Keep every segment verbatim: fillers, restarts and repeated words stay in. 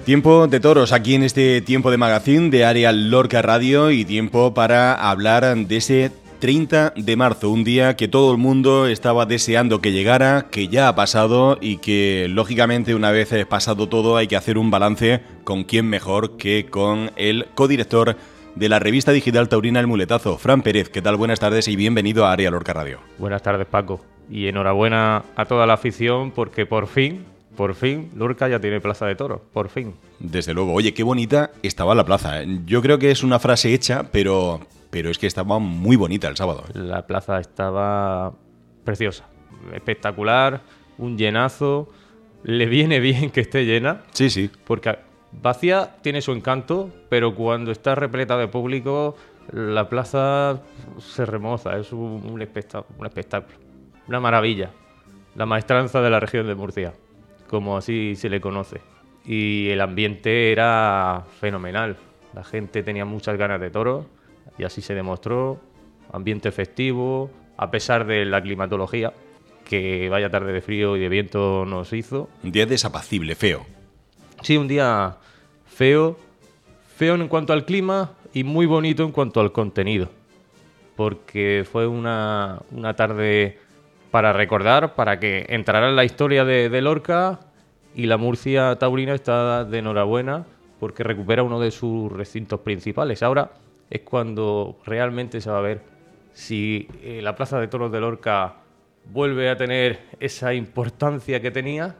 Tiempo de toros aquí en este tiempo de magazine de Área Lorca Radio y tiempo para hablar de ese treinta de marzo, un día que todo el mundo estaba deseando que llegara, que ya ha pasado y que lógicamente una vez pasado todo hay que hacer un balance con quién mejor que con el codirector de la revista digital taurina El Muletazo, Fran Pérez. ¿Qué tal? Buenas tardes y bienvenido a Área Lorca Radio. Buenas tardes, Paco, y enhorabuena a toda la afición porque por fin... Por fin, Lorca ya tiene plaza de toros, por fin. Desde luego. Oye, qué bonita estaba la plaza. Yo creo que es una frase hecha, pero, pero es que estaba muy bonita el sábado. La plaza estaba preciosa, espectacular, un llenazo. Le viene bien que esté llena. Sí, sí. Porque vacía tiene su encanto, pero cuando está repleta de público, la plaza se remoza. Es un, un, espectáculo, un espectáculo, una maravilla. La maestranza de la región de Murcia, como así se le conoce. Y el ambiente era fenomenal. La gente tenía muchas ganas de toros y así se demostró. Ambiente festivo, a pesar de la climatología, que vaya tarde de frío y de viento nos hizo. Un día desapacible, feo. Sí, un día feo, feo en cuanto al clima y muy bonito en cuanto al contenido. Porque fue una, una tarde para recordar, para que entrara en la historia de, de Lorca, y la Murcia taurina está de enhorabuena porque recupera uno de sus recintos principales. Ahora es cuando realmente se va a ver si eh, la Plaza de Toros de Lorca vuelve a tener esa importancia que tenía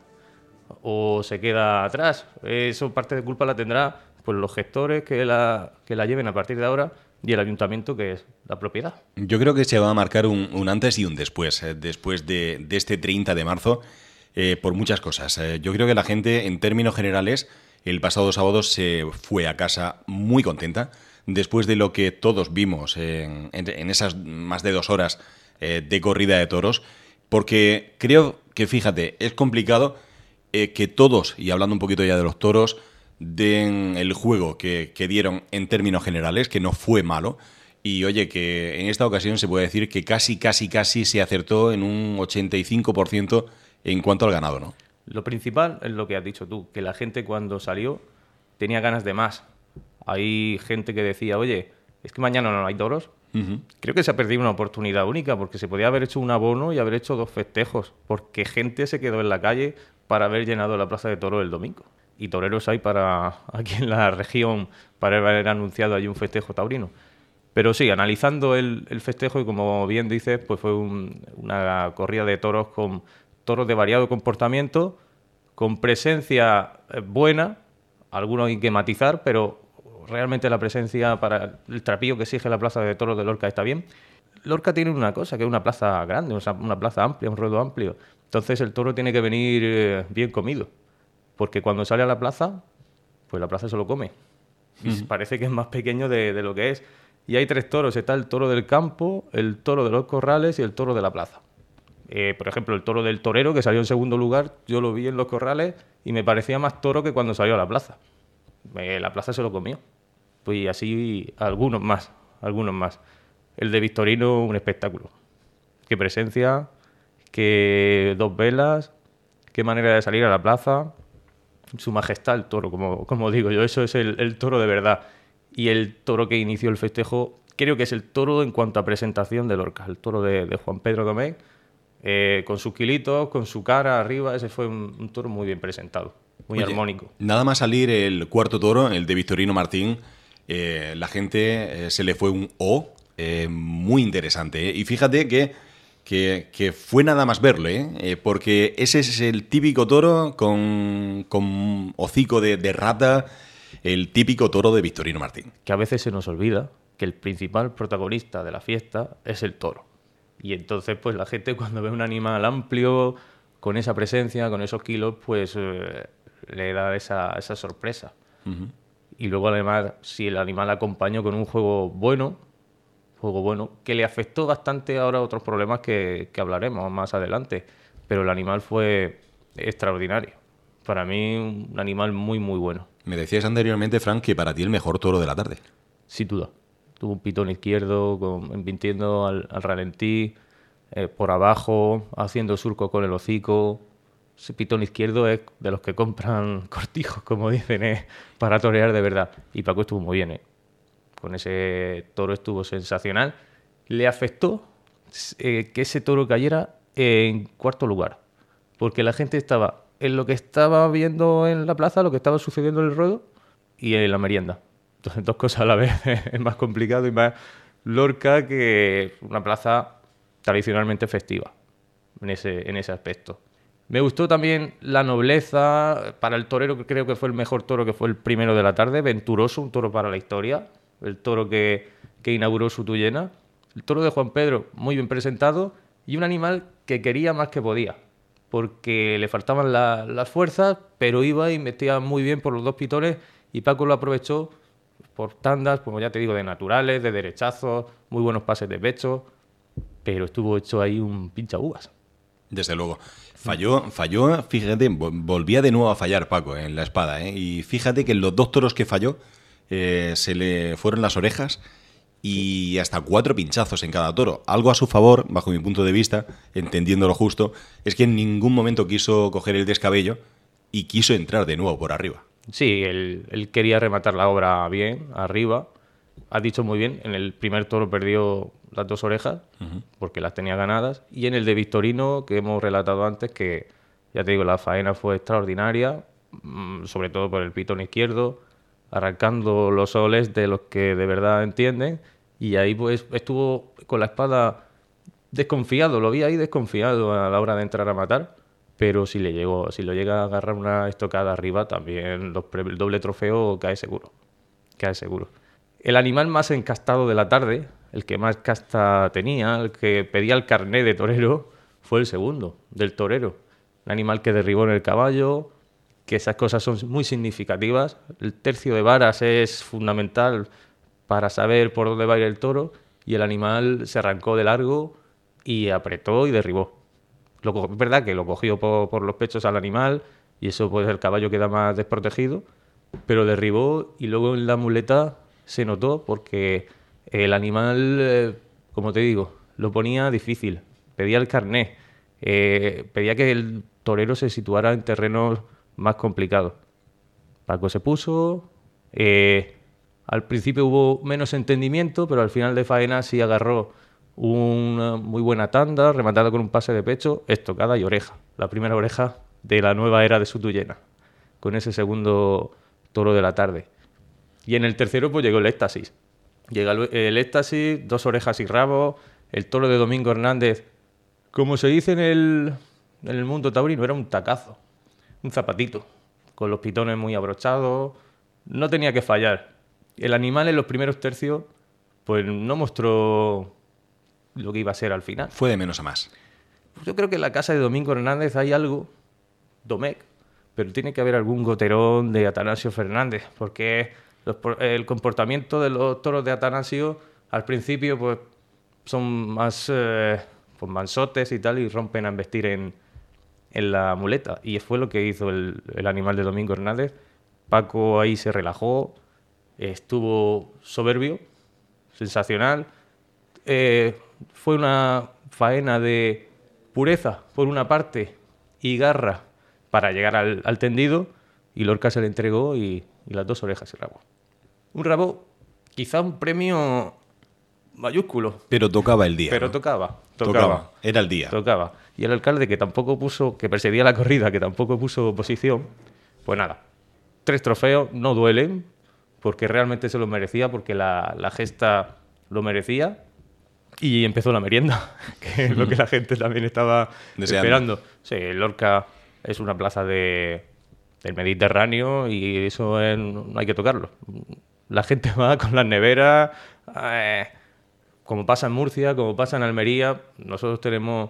o se queda atrás. Eso parte de culpa la tendrá pues los gestores que la, que la lleven a partir de ahora y el ayuntamiento, que es la propiedad. Yo creo que se va a marcar un, un antes y un después, eh, después de, de este treinta de marzo, eh, por muchas cosas. Eh, yo creo que la gente, en términos generales, el pasado sábado se fue a casa muy contenta, después de lo que todos vimos en, en, en esas más de dos horas eh, de corrida de toros, porque creo que, fíjate, es complicado eh, que todos, y hablando un poquito ya de los toros, den el juego que, que dieron en términos generales, que no fue malo. Y oye, que en esta ocasión se puede decir que casi, casi, casi se acertó en un ochenta y cinco por ciento en cuanto al ganado, ¿no? Lo principal es lo que has dicho tú, que la gente cuando salió tenía ganas de más. Hay gente que decía, oye, es que mañana no hay toros. Uh-huh. Creo que se ha perdido una oportunidad única, porque se podía haber hecho un abono y haber hecho dos festejos, porque gente se quedó en la calle para haber llenado la plaza de toros el domingo. Y toreros hay para aquí en la región para haber anunciado allí un festejo taurino. Pero sí, analizando el, el festejo, y como bien dices, pues fue un, una corrida de toros con toros de variado comportamiento, con presencia buena, algunos hay que matizar, pero realmente la presencia para el trapío que exige la plaza de toros de Lorca está bien. Lorca tiene una cosa, que es una plaza grande, una plaza amplia, un ruedo amplio. Entonces el toro tiene que venir bien comido, porque cuando sale a la plaza, pues la plaza se lo come. Y uh-huh. Parece que es más pequeño de, de lo que es. Y hay tres toros, está el toro del campo, el toro de los corrales y el toro de la plaza. Eh, por ejemplo, el toro del torero, que salió en segundo lugar, yo lo vi en los corrales y me parecía más toro que cuando salió a la plaza. Eh, la plaza se lo comió. Pues y así algunos más, algunos más. El de Victorino, un espectáculo. Qué presencia, qué dos velas, qué manera de salir a la plaza. Su majestad el toro, como, como digo yo, eso es el, el toro de verdad. Y el toro que inició el festejo, creo que es el toro en cuanto a presentación de Lorca, el toro de, de Juan Pedro Domecq, eh, con sus kilitos, con su cara arriba. Ese fue un, un toro muy bien presentado, muy Oye, armónico. Nada más salir el cuarto toro, el de Victorino Martín, eh, la gente eh, se le fue un O eh, muy interesante. ¿eh? Y fíjate que Que, que fue nada más verlo, ¿eh? Eh, porque ese es el típico toro con, con hocico de, de rata, el típico toro de Victorino Martín. Que a veces se nos olvida que el principal protagonista de la fiesta es el toro. Y entonces, pues la gente cuando ve un animal amplio, con esa presencia, con esos kilos, pues eh, le da esa, esa sorpresa. Uh-huh. Y luego además, si el animal acompañó con un juego bueno, juego bueno, que le afectó bastante ahora a otros problemas que, que hablaremos más adelante, pero el animal fue extraordinario. Para mí, un animal muy, muy bueno. Me decías anteriormente, Frank, que para ti el mejor toro de la tarde. Sin duda. Tuvo un pitón izquierdo, con, embintiendo al, al ralentí, eh, por abajo, haciendo surco con el hocico. ese pitón izquierdo es de los que compran cortijos, como dicen, ¿eh? Para torear de verdad. Y Paco estuvo muy bien, ¿eh? Con ese toro estuvo sensacional. Le afectó eh, que ese toro cayera en cuarto lugar, porque la gente estaba en lo que estaba viendo en la plaza, lo que estaba sucediendo en el ruedo y en la merienda. Entonces, dos cosas a la vez es más complicado y más Lorca que una plaza tradicionalmente festiva en ese, en ese aspecto. Me gustó también la nobleza. Para el torero, que creo que fue el mejor toro, que fue el primero de la tarde, Venturoso, un toro para la historia, el toro que, que inauguró su Tuyena. El toro de Juan Pedro, muy bien presentado, y un animal que quería más que podía, porque le faltaban la, las fuerzas, pero iba y metía muy bien por los dos pitones, y Paco lo aprovechó por tandas, como ya te digo, de naturales, de derechazos, muy buenos pases de pecho, pero estuvo hecho ahí un pincha uvas. Desde luego. Falló, falló, fíjate, volvía de nuevo a fallar Paco en la espada, ¿eh? Y fíjate que en los dos toros que falló eh, se le fueron las orejas y hasta cuatro pinchazos en cada toro. Algo a su favor, bajo mi punto de vista, entendiendo lo justo, es que en ningún momento quiso coger el descabello y quiso entrar de nuevo por arriba. Sí, él, él quería rematar la obra bien, arriba. Has dicho muy bien, en el primer toro perdió las dos orejas, uh-huh. porque las tenía ganadas. Y en el de Victorino, que hemos relatado antes, que ya te digo, la faena fue extraordinaria, sobre todo por el pitón izquierdo, arrancando los soles de los que de verdad entienden. Y ahí pues estuvo con la espada desconfiado, lo vi ahí desconfiado a la hora de entrar a matar. Pero si le llegó, si lo llega a agarrar una estocada arriba, también los pre- el doble trofeo cae seguro. Cae seguro. El animal más encastado de la tarde, el que más casta tenía, el que pedía el carné de torero, fue el segundo, del torero. El animal que derribó en el caballo, que esas cosas son muy significativas. El tercio de varas es fundamental para saber por dónde va a ir el toro, y el animal se arrancó de largo y apretó y derribó. Lo, es verdad que lo cogió por, por los pechos al animal y eso pues el caballo queda más desprotegido, pero derribó y luego en la muleta se notó porque el animal, eh, como te digo, lo ponía difícil, pedía el carné, eh, pedía que el torero se situara en terrenos más complicados. Paco se puso, eh, al principio hubo menos entendimiento, pero al final de faena sí agarró una muy buena tanda, rematada con un pase de pecho, estocada y oreja. La primera oreja de la nueva era de su Tuyena, con ese segundo toro de la tarde. Y en el tercero pues llegó el éxtasis. Llega el, el éxtasis, dos orejas y rabo, el toro de Domingo Hernández, como se dice en el, en el mundo taurino, era un tacazo, un zapatito, con los pitones muy abrochados, no tenía que fallar. El animal en los primeros tercios pues no mostró lo que iba a ser al final. Fue de menos a más. Yo creo que en la casa de Domingo Hernández hay algo, Domecq, pero tiene que haber algún goterón de Atanasio Fernández, porque los, el comportamiento de los toros de Atanasio al principio pues son más eh, pues, mansotes y tal, y rompen a embestir en, en la muleta. Y fue lo que hizo el, el animal de Domingo Hernández. Paco ahí se relajó, estuvo soberbio, sensacional. Eh, fue una faena de pureza por una parte y garra para llegar al, al tendido, y Lorca se le entregó y, y las dos orejas y rabo. Un rabo, quizá un premio mayúsculo. Pero tocaba el día. Pero ¿no? tocaba, tocaba. Tocaba, era el día. Tocaba. Y el alcalde, que tampoco puso, que perseguía la corrida, que tampoco puso oposición, pues nada, tres trofeos, no duelen, porque realmente se lo merecía, porque la, la gesta lo merecía. Y empezó la merienda, que es lo que la gente también estaba deseando. Esperando. Sí, Lorca es una plaza de, del Mediterráneo y eso es, no hay que tocarlo. La gente va con las neveras, eh, como pasa en Murcia, como pasa en Almería. Nosotros tenemos,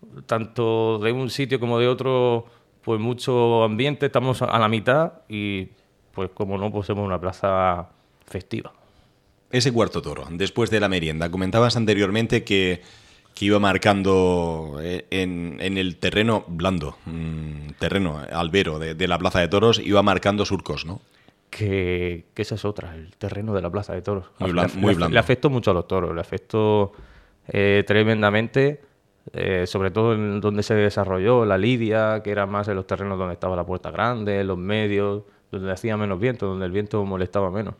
tanto de un sitio como de otro, pues mucho ambiente, estamos a la mitad y pues como no, pues somos una plaza festiva. Ese cuarto toro, después de la merienda, comentabas anteriormente que, que iba marcando en, en el terreno blando, mmm, terreno albero de, de la Plaza de Toros, iba marcando surcos, ¿no? Que, que esa es otra, el terreno de la Plaza de Toros. Muy, blan, le, muy le, blando. Le afectó mucho a los toros, le afectó eh, tremendamente. eh, sobre todo en donde se desarrolló la lidia, que era más en los terrenos donde estaba la puerta grande, en los medios, donde hacía menos viento, donde el viento molestaba menos.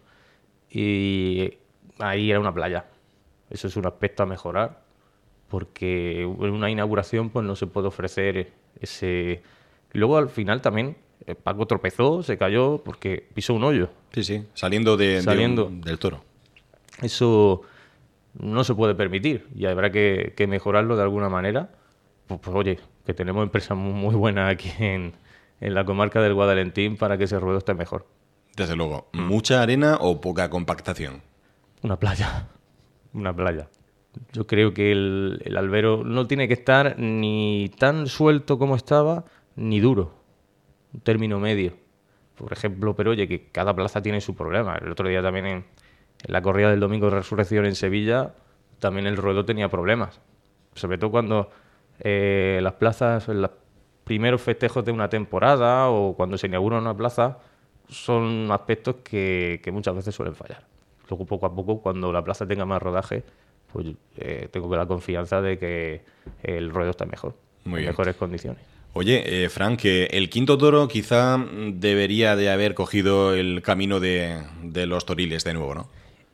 Y ahí era una playa. Eso es un aspecto a mejorar, porque en una inauguración pues no se puede ofrecer ese... Y luego al final también eh, Paco tropezó, se cayó porque pisó un hoyo. Sí, sí, saliendo, de, Saliendo. de un- del toro. Eso no se puede permitir y habrá que, que mejorarlo de alguna manera. Pues, pues, oye, que tenemos empresas muy, muy buenas aquí en, en la comarca del Guadalentín para que ese ruedo esté mejor. Desde luego. ¿Mucha arena o poca compactación? Una playa, una playa. Yo creo que el, el albero no tiene que estar ni tan suelto como estaba, ni duro. Un término medio. Por ejemplo, pero oye, que cada plaza tiene su problema. El otro día también en, en la corrida del Domingo de Resurrección en Sevilla, también el ruedo tenía problemas. Sobre todo cuando eh, las plazas, en los primeros festejos de una temporada o cuando se inaugura una plaza, son aspectos que, que muchas veces suelen fallar. Luego, poco a poco, cuando la plaza tenga más rodaje, pues eh, tengo la confianza de que el ruedo está mejor, Muy en bien. mejores condiciones. Oye, eh, Frank, que el quinto toro quizá debería de haber cogido el camino de, de los toriles de nuevo, ¿no?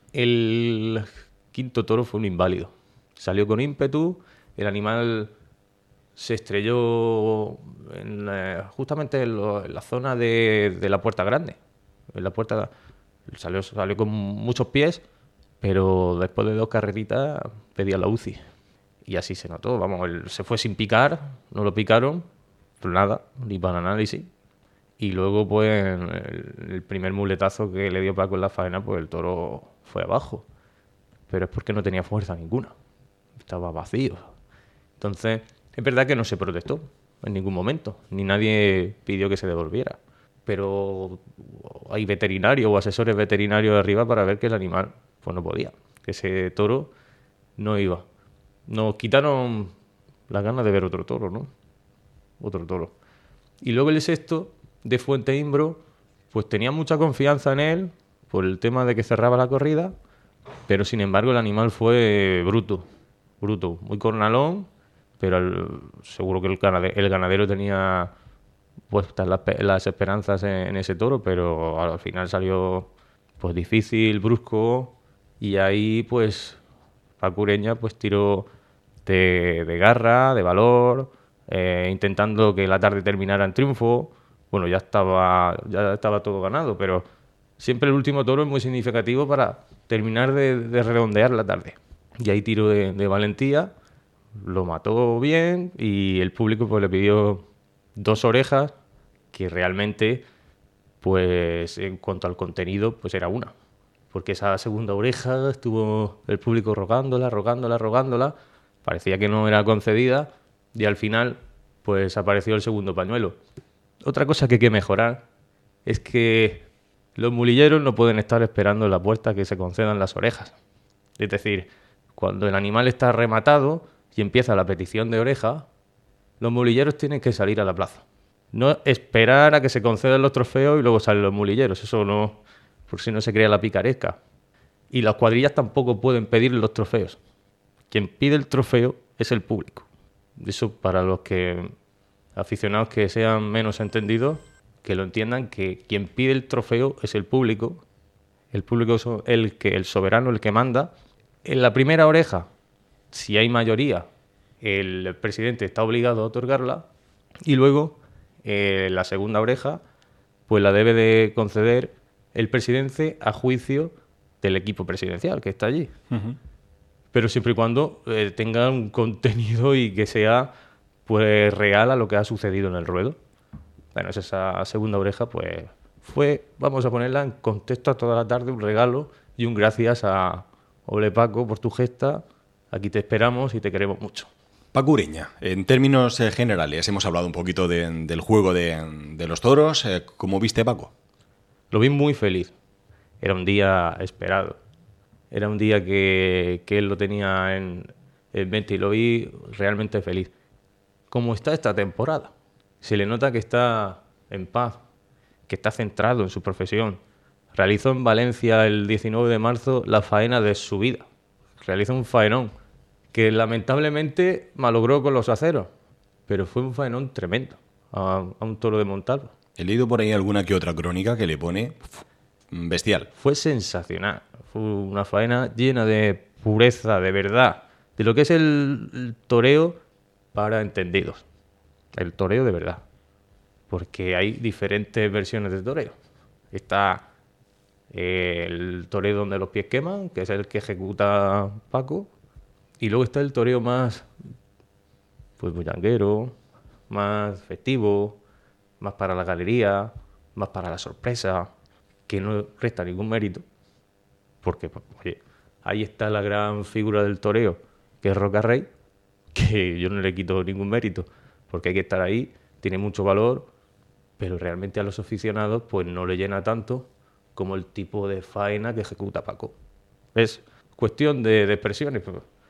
El quinto toro fue un inválido. Salió con ímpetu, el animal se estrelló en, eh, justamente en, lo- en la zona de, de la puerta grande. En la puerta salió, salió con muchos pies, pero después de dos carreritas pedía la U C I. Y así se notó. Vamos, él se fue sin picar, no lo picaron, pues nada, ni para análisis. Y luego, pues, el, el primer muletazo que le dio Paco en la faena, pues el toro fue abajo. Pero es porque no tenía fuerza ninguna. Estaba vacío. Entonces, es verdad que no se protestó en ningún momento, ni nadie pidió que se devolviera. Pero hay veterinarios o asesores veterinarios de arriba para ver que el animal pues no podía, que ese toro no iba. Nos quitaron las ganas de ver otro toro, ¿no? Otro toro. Y luego el sexto, de Fuente Imbro, pues tenía mucha confianza en él por el tema de que cerraba la corrida, pero sin embargo el animal fue bruto, bruto, muy cornalón, pero el- seguro que el ganadero, el ganadero tenía puestas las, pe- las esperanzas en, en ese toro, pero al final salió pues difícil, brusco, y ahí pues Paco Ureña pues tiró de, de garra, de valor, eh, intentando que la tarde terminara en triunfo. Bueno, ya estaba, ya estaba todo ganado, pero siempre el último toro es muy significativo para terminar de, de redondear la tarde. Y ahí tiró de, de valentía, lo mató bien y el público pues le pidió dos orejas que realmente, pues en cuanto al contenido, pues era una. Porque esa segunda oreja estuvo el público rogándola, rogándola, rogándola. Parecía que no era concedida y al final, pues apareció el segundo pañuelo. Otra cosa que hay que mejorar es que los mulilleros no pueden estar esperando en la puerta que se concedan las orejas. Es decir, cuando el animal está rematado y empieza la petición de oreja, los mulilleros tienen que salir a la plaza. No esperar a que se concedan los trofeos y luego salen los mulilleros. Eso no, por si no se crea la picaresca. Y las cuadrillas tampoco pueden pedir los trofeos. Quien pide el trofeo es el público. Eso para los que aficionados que sean menos entendidos, que lo entiendan, que quien pide el trofeo es el público. El público es el que el soberano, el que manda. En la primera oreja, si hay mayoría, el presidente está obligado a otorgarla. Y luego, eh, la segunda oreja, pues la debe de conceder el presidente a juicio del equipo presidencial que está allí. Uh-huh. Pero siempre y cuando eh, tenga un contenido y que sea pues real a lo que ha sucedido en el ruedo. Bueno, es esa segunda oreja, pues fue, vamos a ponerla en contexto a toda la tarde, un regalo y un gracias a Ole Paco por tu gesta. Aquí te esperamos y te queremos mucho. Paco Ureña, en términos eh, generales, hemos hablado un poquito de- del juego de, de los toros. Eh, ¿Cómo viste, Paco? Lo vi muy feliz. Era un día esperado. Era un día que, que él lo tenía en, en mente y lo vi realmente feliz. Como está esta temporada. Se le nota que está en paz, que está centrado en su profesión. Realizó en Valencia el diecinueve de marzo la faena de su vida. Realizó un faenón que lamentablemente malogró con los aceros, pero fue un faenón tremendo a, a un toro de Montalvo. He leído por ahí alguna que otra crónica que le pone uf, bestial. Fue sensacional, fue una faena llena de pureza, de verdad, de lo que es el, el toreo para entendidos, el toreo de verdad, porque hay diferentes versiones de toreo. Está el toreo donde los pies queman, que es el que ejecuta Paco, y luego está el toreo más pues bullanguero, más festivo, más para la galería, más para la sorpresa, que no resta ningún mérito, porque pues, oye, ahí está la gran figura del toreo, que es Roca Rey, que yo no le quito ningún mérito, porque hay que estar ahí, tiene mucho valor, pero realmente a los aficionados pues no le llena tanto como el tipo de faena que ejecuta Paco. Es cuestión de, de expresiones.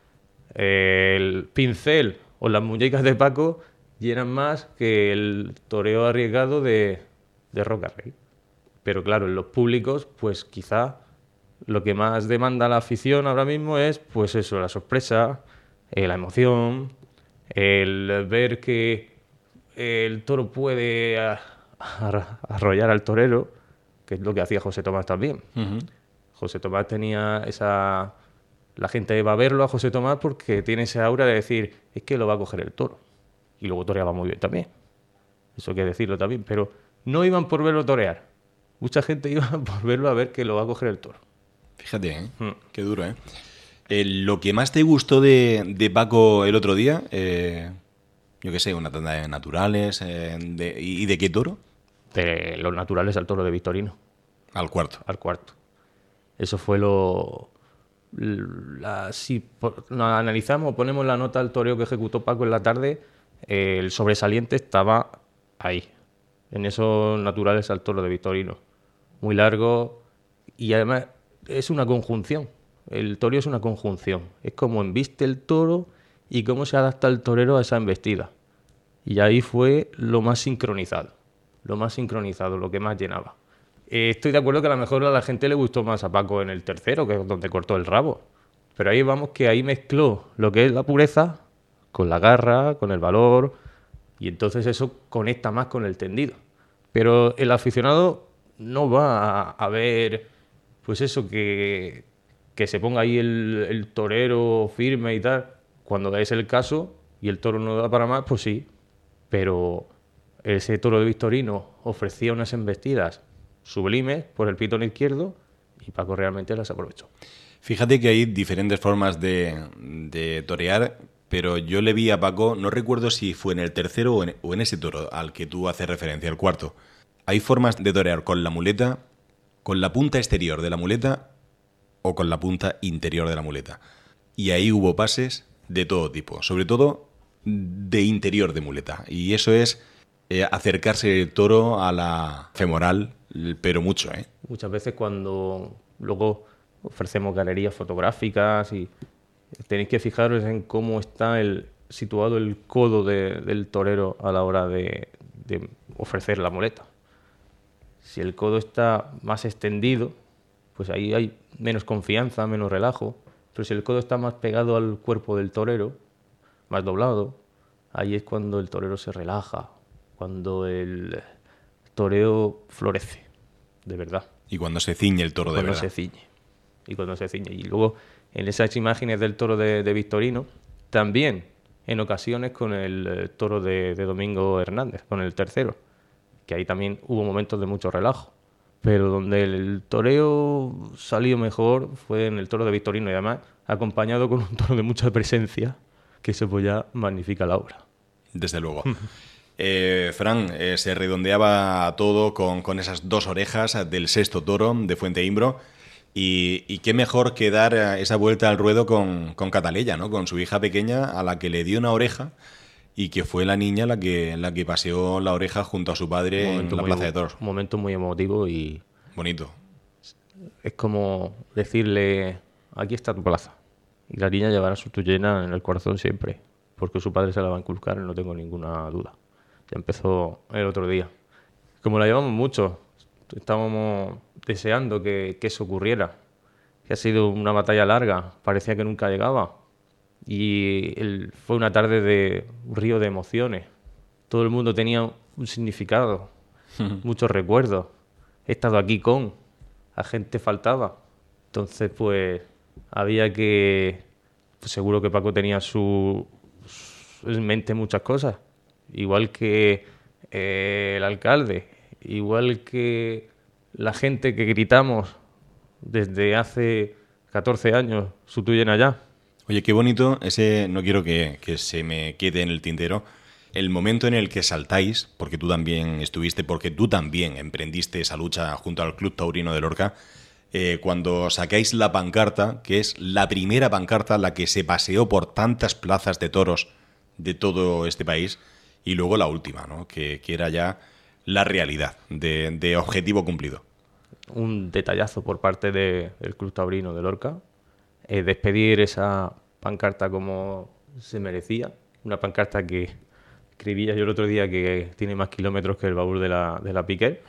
El pincel o las muñecas de Paco llenan más que el toreo arriesgado de, de Roca Rey. Pero claro, en los públicos, pues quizá lo que más demanda la afición ahora mismo es, pues eso, la sorpresa, eh, la emoción, el ver que el toro puede a, a, arrollar al torero, que es lo que hacía José Tomás también. Uh-huh. José Tomás tenía esa... La gente va a verlo a José Tomás porque tiene esa aura de decir, es que lo va a coger el toro. Y luego toreaba muy bien también. Eso hay que decirlo también. Pero no iban por verlo torear. Mucha gente iba por verlo a ver que lo va a coger el toro. Fíjate, ¿eh? Mm. Qué duro, ¿eh? eh lo que más te gustó de, de Paco el otro día, eh, yo qué sé, una tanda de naturales, eh, de, ¿y de qué toro? De los naturales al toro de Victorino. Al cuarto. Al cuarto. Eso fue lo... La, si nos analizamos, ponemos la nota al toreo que ejecutó Paco en la tarde, eh, el sobresaliente estaba ahí, en esos naturales al toro de Victorino. Muy largo y además es una conjunción. El toreo es una conjunción. Es como embiste el toro y cómo se adapta el torero a esa embestida. Y ahí fue lo más sincronizado. Lo más sincronizado, lo que más llenaba. Eh, estoy de acuerdo que a lo mejor a la gente le gustó más a Paco en el tercero, que es donde cortó el rabo. Pero ahí vamos que ahí mezcló lo que es la pureza con la garra, con el valor, y entonces eso conecta más con el tendido. Pero el aficionado no va a, a ver, pues eso, que, que se ponga ahí el, el torero firme y tal. Cuando es el caso y el toro no da para más, pues sí. Pero ese toro de Victorino ofrecía unas embestidas sublimes por el pitón izquierdo y Paco realmente las aprovechó. Fíjate que hay diferentes formas de, de torear, pero yo le vi a Paco, no recuerdo si fue en el tercero o en, o en ese toro al que tú haces referencia, el cuarto. Hay formas de torear con la muleta, con la punta exterior de la muleta o con la punta interior de la muleta. Y ahí hubo pases de todo tipo, sobre todo de interior de muleta. Y eso es eh, acercarse el toro a la femoral, pero mucho, ¿eh? Muchas veces cuando luego ofrecemos galerías fotográficas y tenéis que fijaros en cómo está el, situado el codo de, del torero a la hora de, de ofrecer la muleta. Si el codo está más extendido, pues ahí hay menos confianza, menos relajo. Pero si el codo está más pegado al cuerpo del torero, más doblado, ahí es cuando el torero se relaja, cuando el toreo florece, de verdad. Y cuando se ciñe el toro de verdad. Cuando se ciñe. Y cuando se ciñe. Y luego, en esas imágenes del toro de, de Victorino, también en ocasiones con el, el toro de, de Domingo Hernández, con el tercero, que ahí también hubo momentos de mucho relajo. Pero donde el toreo salió mejor fue en el toro de Victorino, y además acompañado con un toro de mucha presencia, que eso pues ya magnifica la obra. Desde luego. eh, Fran, eh, se redondeaba todo con, con esas dos orejas del sexto toro de Fuente Imbro. Y, y qué mejor que dar esa vuelta al ruedo con, con Cataleya, ¿no? Con su hija pequeña a la que le dio una oreja y que fue la niña la que, la que paseó la oreja junto a su padre en la Plaza de Toros. Un momento muy emotivo y... bonito. Es como decirle, aquí está tu plaza. Y la niña llevará su tuyena en el corazón siempre, porque su padre se la va a inculcar, no tengo ninguna duda. Ya empezó el otro día. Como la llevamos mucho, estábamos deseando que, que eso ocurriera. Que ha sido una batalla larga, parecía que nunca llegaba. Y el, fue una tarde de un río de emociones. Todo el mundo tenía un significado, muchos recuerdos. He estado aquí con, la gente faltaba. Entonces, pues, había que... Pues seguro que Paco tenía su, su- en mente muchas cosas. Igual que eh, el alcalde, igual que la gente que gritamos desde hace catorce años, su tuya en allá. Oye, qué bonito ese, no quiero que, que se me quede en el tintero, el momento en el que saltáis, porque tú también estuviste, porque tú también emprendiste esa lucha junto al Club Taurino de Lorca, eh, cuando sacáis la pancarta, que es la primera pancarta, la que se paseó por tantas plazas de toros de todo este país, y luego la última, ¿no? que, que era ya la realidad de, de objetivo cumplido. Un detallazo por parte de- del Club Taurino de Lorca, eh, despedir esa pancarta como se merecía, una pancarta que escribía yo el otro día que tiene más kilómetros que el baúl de la, de la Piquer,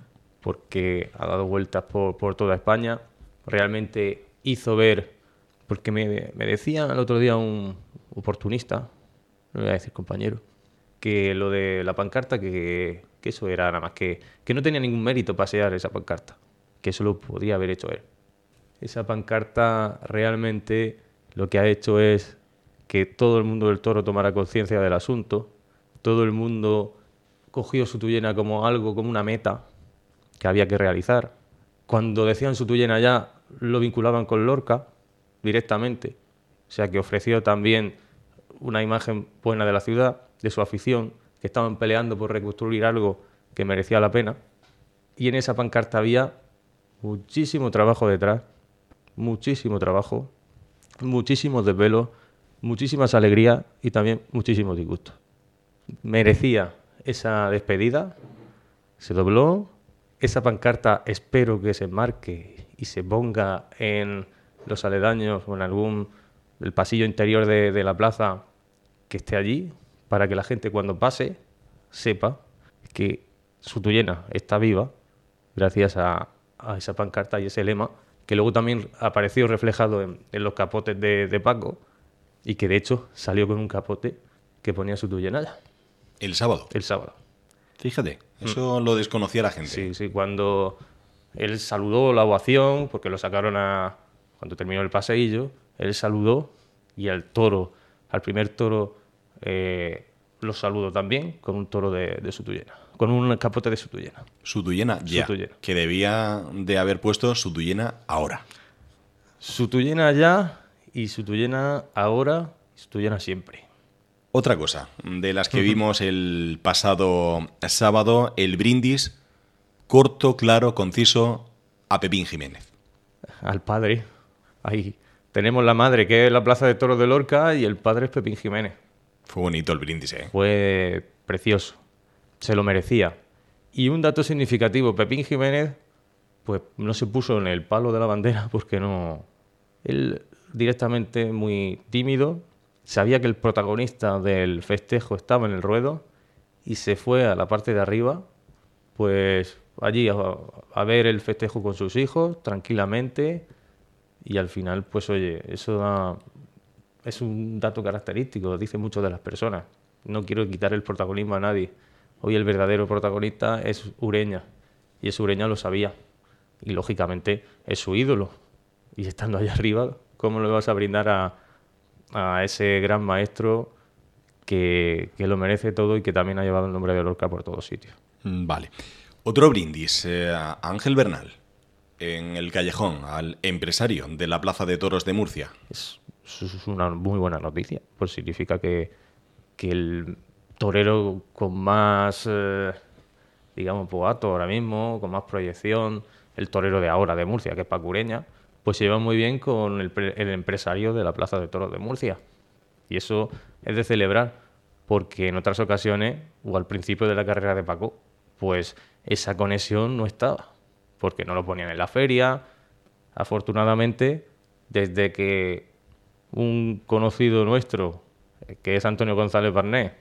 porque ha dado vueltas por, por toda España, realmente hizo ver, porque me, me decía el otro día un oportunista, no voy a decir compañero, que lo de la pancarta, que, que eso era nada más que, que no tenía ningún mérito pasear esa pancarta, que eso lo podía haber hecho él. Esa pancarta realmente lo que ha hecho es que todo el mundo del toro tomara conciencia del asunto, todo el mundo cogió su Sutuyena como algo, como una meta que había que realizar. Cuando decían Sutuyena ya, lo vinculaban con Lorca directamente, o sea que ofreció también una imagen buena de la ciudad, de su afición, que estaban peleando por reconstruir algo que merecía la pena. Y en esa pancarta había muchísimo trabajo detrás, muchísimo trabajo, muchísimos desvelos, muchísimas alegrías y también muchísimos disgustos. Merecía esa despedida, se dobló, esa pancarta espero que se enmarque y se ponga en los aledaños o en algún el pasillo interior de, de la plaza que esté allí, para que la gente cuando pase sepa que Sutuyena está viva gracias a, a esa pancarta y ese lema, que luego también apareció reflejado en, en los capotes de, de Paco y que de hecho salió con un capote que ponía Sutuyena ya, El sábado. el sábado. Fíjate, eso lo desconocía la gente. Sí, sí, cuando él saludó la ovación, porque lo sacaron a cuando terminó el paseillo, él saludó y al toro, al primer toro, eh, lo saludó también con un toro de, de Sutuyena, con un capote de Sutuyena. Sutuyena ya, Sutuyena. que debía de haber puesto Sutuyena ahora. Sutuyena ya y Sutuyena ahora y Sutuyena siempre. Otra cosa, de las que vimos el pasado sábado, el brindis corto, claro, conciso a Pepín Jiménez. Al padre, ahí tenemos la madre que es la Plaza de Toros de Lorca y el padre es Pepín Jiménez. Fue bonito el brindis, ¿eh? Fue precioso, se lo merecía. Y un dato significativo, Pepín Jiménez pues no se puso en el palo de la bandera porque no... Él directamente muy tímido, sabía que el protagonista del festejo estaba en el ruedo y se fue a la parte de arriba, pues allí a, a ver el festejo con sus hijos, tranquilamente, y al final, pues oye, eso da, es un dato característico, dice mucho de las personas. No quiero quitar el protagonismo a nadie. Hoy el verdadero protagonista es Ureña, y ese Ureña lo sabía, y lógicamente es su ídolo. Y estando allá arriba, ¿cómo le vas a brindar a, a ese gran maestro que, que lo merece todo y que también ha llevado el nombre de Lorca por todos sitios? Vale. Otro brindis, eh, a Ángel Bernal, en el callejón, al empresario de la Plaza de Toros de Murcia. Es, es una muy buena noticia, pues significa que, que el torero con más, eh, digamos, boato ahora mismo, con más proyección, el torero de ahora de Murcia, que es Paco Ureña, pues se lleva muy bien con el, el empresario de la Plaza de Toros de Murcia. Y eso es de celebrar, porque en otras ocasiones, o al principio de la carrera de Paco, pues esa conexión no estaba, porque no lo ponían en la feria. Afortunadamente, desde que un conocido nuestro, que es Antonio González Barné,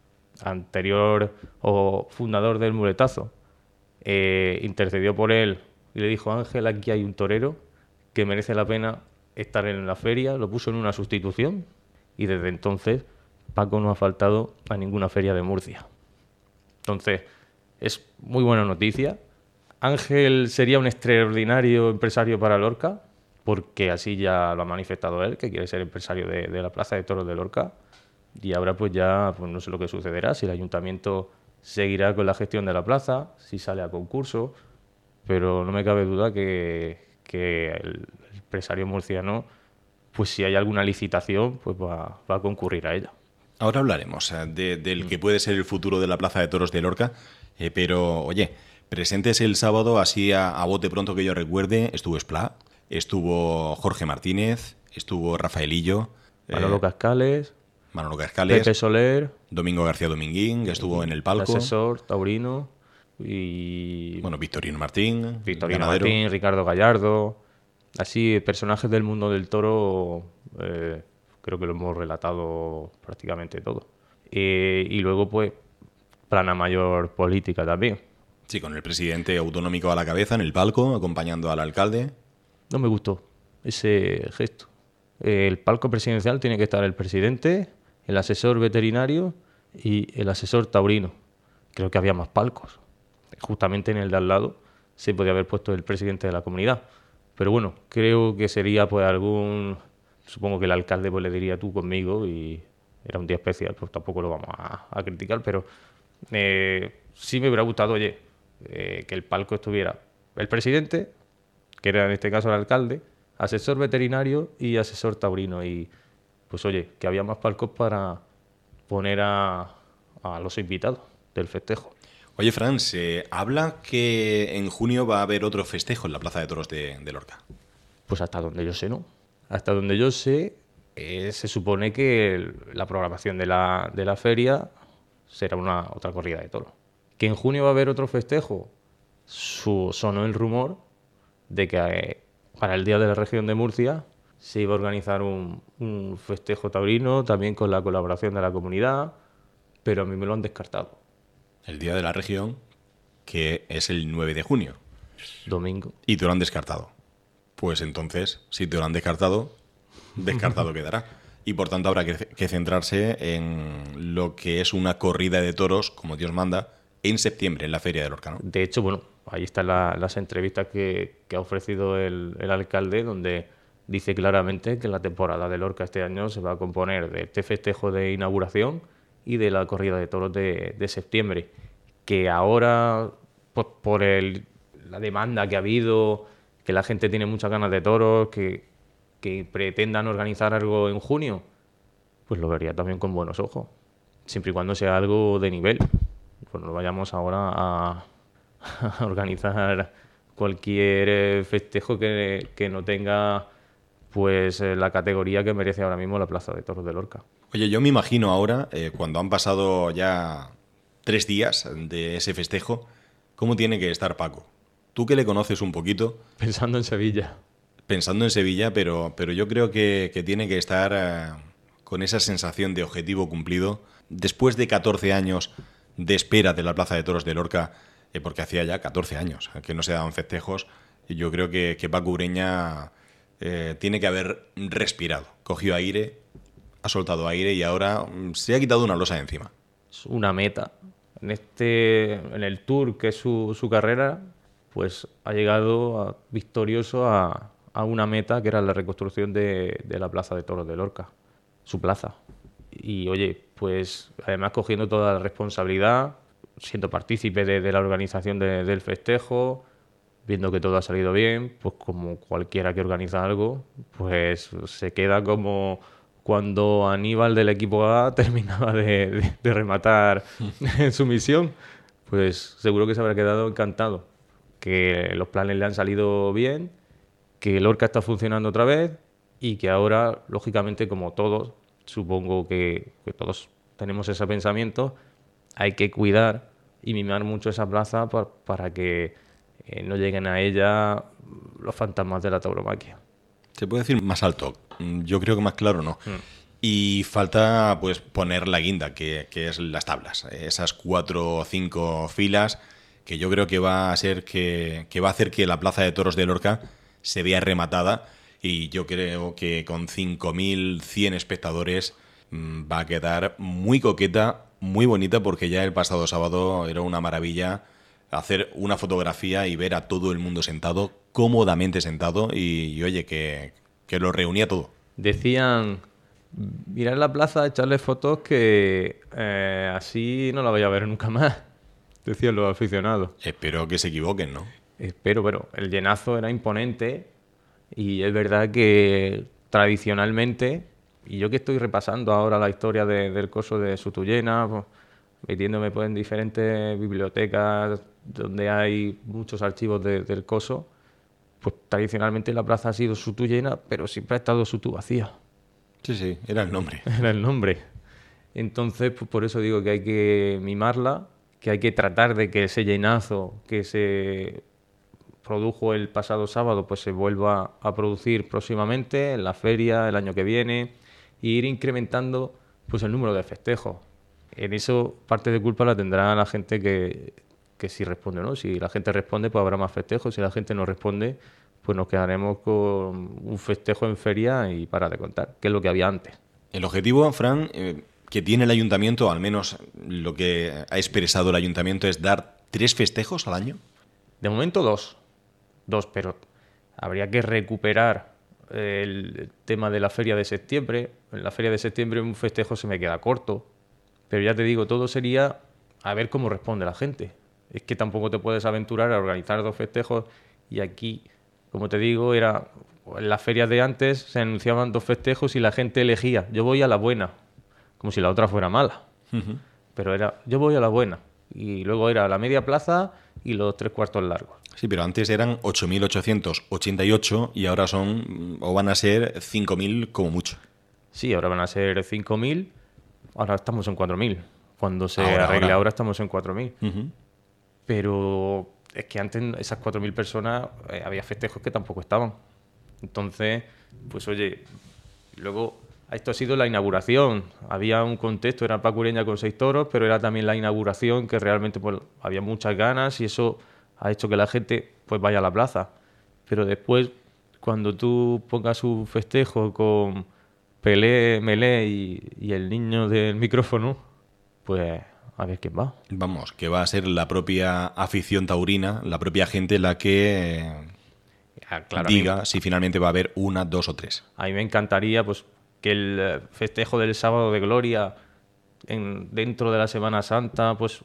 anterior o fundador del Muletazo, eh, intercedió por él y le dijo: Ángel, aquí hay un torero que merece la pena estar en la feria, lo puso en una sustitución y desde entonces Paco no ha faltado a ninguna feria de Murcia. Entonces, es muy buena noticia. Ángel sería un extraordinario empresario para Lorca, porque así ya lo ha manifestado él, que quiere ser empresario de, de la Plaza de Toros de Lorca. Y ahora pues ya pues no sé lo que sucederá, si el ayuntamiento seguirá con la gestión de la plaza, si sale a concurso, pero no me cabe duda que, que el empresario murciano, pues si hay alguna licitación, pues va, va a concurrir a ella. Ahora hablaremos eh, de, del que puede ser el futuro de la Plaza de Toros de Lorca, eh, pero oye, presentes el sábado, así a, a bote pronto que yo recuerde, estuvo Esplá, estuvo Jorge Martínez, estuvo Rafaelillo, Manolo eh, Cascales, Manolo Cascales, Pepe Soler, Domingo García Dominguín, que estuvo en el palco, el asesor taurino y bueno, Victorino Martín, Victorino ganadero. Martín, Ricardo Gallardo, así personajes del mundo del toro, eh, creo que lo hemos relatado prácticamente todo. Eh, y luego pues plana mayor política también. Sí, con el presidente autonómico a la cabeza en el palco, acompañando al alcalde. No me gustó ese gesto. Eh, el palco presidencial tiene que estar el presidente, el asesor veterinario y el asesor taurino. Creo que había más palcos. Justamente en el de al lado se podía haber puesto el presidente de la comunidad. Pero bueno, creo que sería pues algún... Supongo que el alcalde pues le diría tú conmigo y era un día especial, pues tampoco lo vamos a, a criticar, pero eh, sí me hubiera gustado, oye, eh, que el palco estuviera el presidente, que era en este caso el alcalde, asesor veterinario y asesor taurino. Y pues oye, que había más palcos para poner a, a los invitados del festejo. Oye, Fran, se habla que en junio va a haber otro festejo en la Plaza de Toros de, de Lorca. Pues hasta donde yo sé, no. Hasta donde yo sé, eh, se supone que el- la programación de la, de la feria será una otra corrida de toros. Que en junio va a haber otro festejo, su, sonó el rumor de que eh, para el Día de la Región de Murcia se iba a organizar un, un festejo taurino, también con la colaboración de la comunidad, pero a mí me lo han descartado. El Día de la Región, que es el nueve de junio. Domingo. Y te lo han descartado. Pues entonces, si te lo han descartado, descartado quedará. Y por tanto habrá que, que centrarse en lo que es una corrida de toros, como Dios manda, en septiembre, en la Feria de Lorca, ¿no? De hecho, bueno, ahí están la- las entrevistas que, que ha ofrecido el, el alcalde, donde dice claramente que la temporada de Lorca este año se va a componer de este festejo de inauguración y de la corrida de toros de, de septiembre. Que ahora, pues, por el, la demanda que ha habido, que la gente tiene muchas ganas de toros, que, que pretendan organizar algo en junio, pues lo vería también con buenos ojos, siempre y cuando sea algo de nivel. Pues no vayamos ahora a, a organizar cualquier eh, festejo que, que no tenga pues eh, la categoría que merece ahora mismo la Plaza de Toros de Lorca. Oye, yo me imagino ahora, eh, cuando han pasado ya tres días de ese festejo, ¿cómo tiene que estar Paco? Tú que le conoces un poquito, Pensando en Sevilla. pensando en Sevilla, pero, pero yo creo que, que tiene que estar eh, con esa sensación de objetivo cumplido. Después de catorce años de espera de la Plaza de Toros de Lorca, eh, porque hacía ya catorce años que no se daban festejos, y yo creo que, que Paco Ureña eh, tiene que haber respirado. Cogió aire, ha soltado aire y ahora mm, se ha quitado una losa de encima. Es una meta. En este, en el Tour, que es su, su carrera, pues ha llegado a- victorioso a, a una meta que era la reconstrucción de, de la Plaza de Toros de Lorca, su plaza. Y oye, pues además cogiendo toda la responsabilidad, siendo partícipe de, de la organización de- del festejo, viendo que todo ha salido bien, pues como cualquiera que organiza algo, pues se queda como cuando Aníbal del equipo A terminaba de, de- de rematar su misión, pues seguro que se habrá quedado encantado, que los planes le han salido bien, que Lorca está funcionando otra vez y que ahora, lógicamente, como todos, supongo que, que todos tenemos ese pensamiento, hay que cuidar y mimar mucho esa plaza pa- para que eh, no lleguen a ella los fantasmas de la tauromaquia. Se puede decir más alto, mm, yo creo que más claro no. Y falta pues poner la guinda, que, que es las tablas, esas cuatro o cinco filas que yo creo que va a ser que, que va a hacer que la Plaza de Toros de Lorca se vea rematada, y yo creo que con cinco mil cien espectadores mmm, va a quedar muy coqueta, muy bonita, porque ya el pasado sábado era una maravilla hacer una fotografía y ver a todo el mundo sentado, cómodamente sentado, y, y oye, que, que lo reunía todo. Decían, mirar la plaza, echarle fotos que eh, así no la voy a ver nunca más, decían los aficionados. Espero que se equivoquen, ¿no? Espero, pero el llenazo era imponente y es verdad que tradicionalmente, y yo que estoy repasando ahora la historia de- del coso de Sutuyena, pues, metiéndome pues, en diferentes bibliotecas donde hay muchos archivos de- del coso, pues tradicionalmente la plaza ha sido Sutuyena, pero siempre ha estado Sutu vacía. Sí, sí, era el nombre. Era el nombre. Entonces, pues por eso digo que hay que mimarla, que hay que tratar de que ese llenazo que se produjo el pasado sábado, pues se vuelva a producir próximamente en la feria, el año que viene, e ir incrementando pues el número de festejos. En eso parte de culpa la tendrá la gente que, que si responde, ¿no? Si la gente responde, pues habrá más festejos. Si la gente no responde, pues nos quedaremos con un festejo en feria y para de contar, que es lo que había antes. El objetivo, Fran, eh, que tiene el ayuntamiento, al menos lo que ha expresado el ayuntamiento, es dar tres festejos al año. De momento dos. Dos, pero habría que recuperar eh, el tema de la feria de septiembre. En la feria de septiembre un festejo se me queda corto. Pero ya te digo, todo sería a ver cómo responde la gente. Es que tampoco te puedes aventurar a organizar dos festejos y aquí, como te digo, era en las ferias de antes se anunciaban dos festejos y la gente elegía, yo voy a la buena, como si la otra fuera mala. Uh-huh. Pero era, yo voy a la buena. Y luego era la media plaza y los tres cuartos largos. Sí, pero antes eran ocho mil ochocientos ochenta y ocho y ahora son, o van a ser cinco mil como mucho. Sí, ahora van a ser cinco mil, ahora estamos en cuatro mil. Cuando se ahora, arregle ahora. ahora estamos en cuatro mil. Uh-huh. Pero es que antes esas cuatro mil personas eh, había festejos que tampoco estaban. Entonces, pues oye, luego esto ha sido la inauguración. Había un contexto, era Paco Ureña con seis toros, pero era también la inauguración que realmente pues, había muchas ganas y eso ha hecho que la gente pues vaya a la plaza. Pero después, cuando tú pongas un festejo con Pelé, Melé y, y el niño del micrófono, pues a ver quién va. Vamos, que va a ser la propia afición taurina, la propia gente la que eh, ah, claro, diga mí, si finalmente va a haber una, dos o tres. A mí me encantaría pues que el festejo del sábado de gloria en, dentro de la Semana Santa pues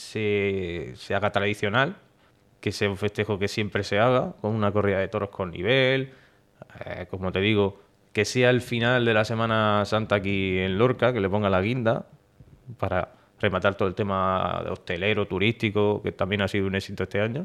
se, se haga tradicional, que sea un festejo que siempre se haga, con una corrida de toros con nivel, eh, como te digo, que sea el final de la Semana Santa aquí en Lorca, que le ponga la guinda para rematar todo el tema hostelero, turístico, que también ha sido un éxito este año.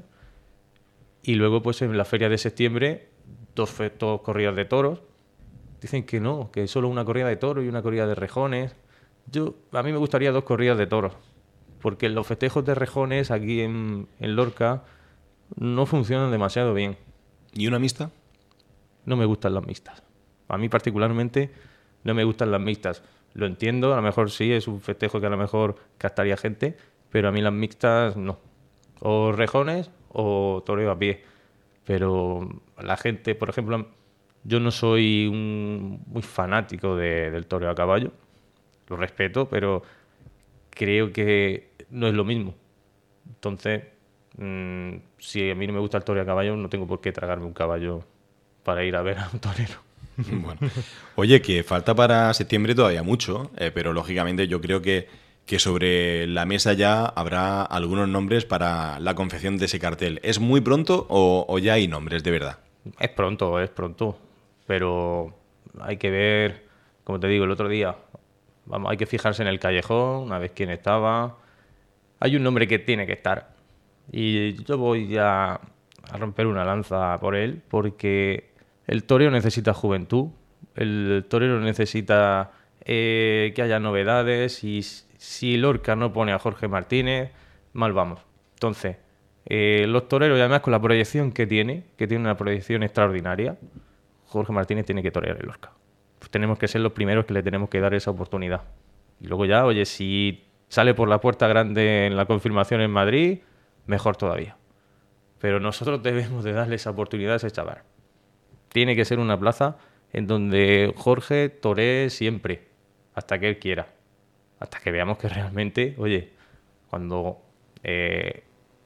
Y luego, pues en la feria de septiembre, dos, dos corridas de toros. Dicen que no, que solo una corrida de toros y una corrida de rejones. Yo, a mí me gustaría dos corridas de toros, porque los festejos de rejones aquí en, en Lorca no funcionan demasiado bien. ¿Y una mixta? No me gustan las mixtas. A mí particularmente no me gustan las mixtas. Lo entiendo, a lo mejor sí, es un festejo que a lo mejor captaría gente, pero a mí las mixtas no. O rejones o toreo a pie. Pero la gente, por ejemplo, yo no soy un, muy fanático de, del toreo a caballo. Lo respeto, pero creo que no es lo mismo. Entonces, mmm, si a mí no me gusta el toreo a caballo, no tengo por qué tragarme un caballo para ir a ver a un torero. Bueno. Oye, que falta para septiembre todavía mucho, eh, pero lógicamente yo creo que, que sobre la mesa ya habrá algunos nombres para la confección de ese cartel. ¿Es muy pronto o, o ya hay nombres de verdad? Es pronto, es pronto, pero hay que ver, como te digo, el otro día, vamos, hay que fijarse en el callejón, una vez quién estaba. Hay un nombre que tiene que estar y yo voy a, a romper una lanza por él porque el toreo necesita juventud, el torero necesita eh, que haya novedades y si Lorca no pone a Jorge Martínez, mal vamos. Entonces, eh, los toreros y además con la proyección que tiene, que tiene una proyección extraordinaria, Jorge Martínez tiene que torear el Lorca. Pues tenemos que ser los primeros que le tenemos que dar esa oportunidad. Y luego ya, oye, si sale por la puerta grande en la confirmación en Madrid, mejor todavía. Pero nosotros debemos de darle esa oportunidad a ese chaval. Tiene que ser una plaza en donde Jorge toree siempre. hasta que él quiera. Hasta que veamos que realmente, oye, cuando... Eh,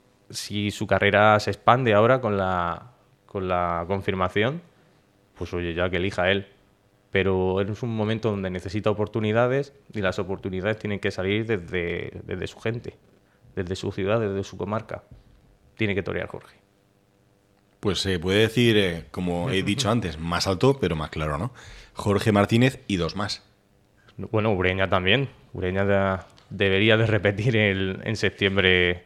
si su carrera se expande ahora con la, con la confirmación, pues oye, ya que elija él. Pero es un momento donde necesita oportunidades y las oportunidades tienen que salir desde, desde su gente, desde su ciudad, desde su comarca. Tiene que torear Jorge. Pues se eh, puede decir, eh, como he dicho antes, más alto, pero más claro, ¿no? Jorge Martínez y dos más. Bueno, Ureña también. Ureña de, debería de repetir el, en septiembre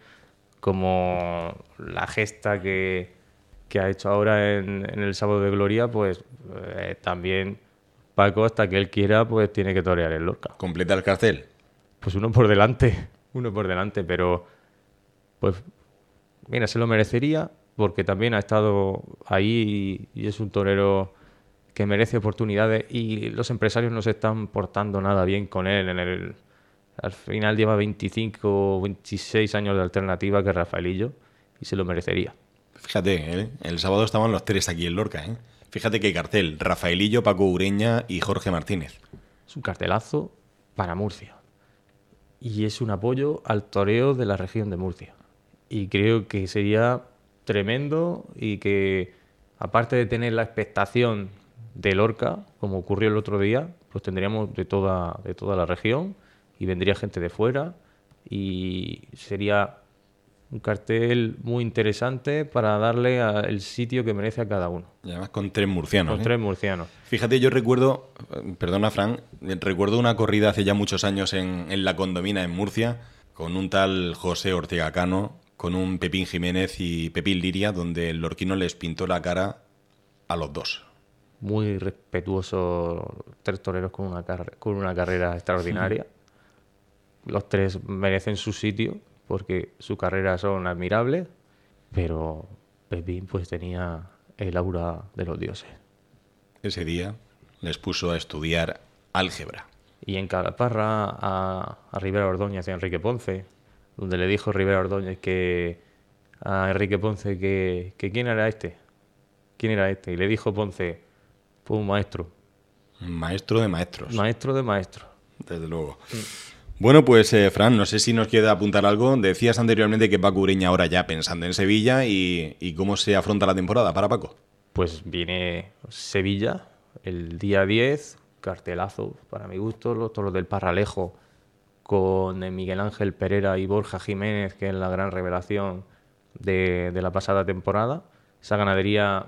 como la gesta que, que ha hecho ahora en, en el Sábado de Gloria, pues eh, también Paco, hasta que él quiera, pues tiene que torear el Lorca. ¿Completa el cartel? Pues uno por delante, uno por delante, pero pues mira, se lo merecería porque también ha estado ahí y, y es un torero que merece oportunidades y los empresarios no se están portando nada bien con él. En el, al final lleva veinticinco o veintiséis años de alternativa que Rafaelillo y se lo merecería. Fíjate, ¿eh? El sábado estaban los tres aquí en Lorca, ¿eh? Fíjate qué cartel, Rafaelillo, Paco Ureña y Jorge Martínez. Es un cartelazo para Murcia y es un apoyo al toreo de la región de Murcia. Y creo que sería tremendo y que, aparte de tener la expectación de Lorca, como ocurrió el otro día, pues tendríamos de toda, de toda la región y vendría gente de fuera y sería un cartel muy interesante para darle a, el sitio que merece a cada uno. Y además con tres murcianos. Con ¿eh? tres murcianos. Fíjate, yo recuerdo, perdona Fran, recuerdo una corrida hace ya muchos años en, en La Condomina, en Murcia, con un tal José Ortega Cano, con un Pepín Jiménez y Pepín Liria, donde el lorquino les pintó la cara a los dos. Muy respetuoso, tres toreros con una, car- con una carrera extraordinaria. Sí. Los tres merecen su sitio porque sus carreras son admirables, pero Pepín pues tenía el aura de los dioses. Ese día les puso a estudiar álgebra. Y en Calaparra a, a Rivera Ordóñez y a Enrique Ponce, donde le dijo Rivera Ordóñez que a Enrique Ponce que, que quién era este, quién era este, y le dijo Ponce, pues un maestro. Maestro de maestros. Maestro de maestros. Desde luego. Mm. Bueno, pues eh, Fran, no sé si nos queda apuntar algo. Decías anteriormente que Paco Ureña ahora ya pensando en Sevilla y, y cómo se afronta la temporada para Paco. Pues viene Sevilla el día diez, cartelazo para mi gusto, los toros del Parralejo con Miguel Ángel Pereira y Borja Jiménez, que es la gran revelación de, de la pasada temporada. Esa ganadería